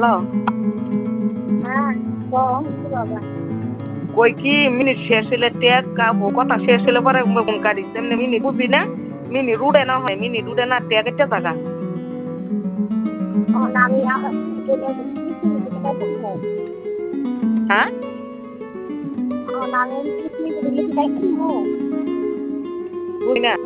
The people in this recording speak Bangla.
হ্যালো হ্যাঁ কম বাবা কই কি মিনিট শেষ হলে টেক কথা শেষ হলে পরে কোন কারি তেমনি মিনি বুঝবি না মিনি রুডে না হয় মিনি রুডে না টেক একটা জায়গা আমি হ্যাঁ বুঝি না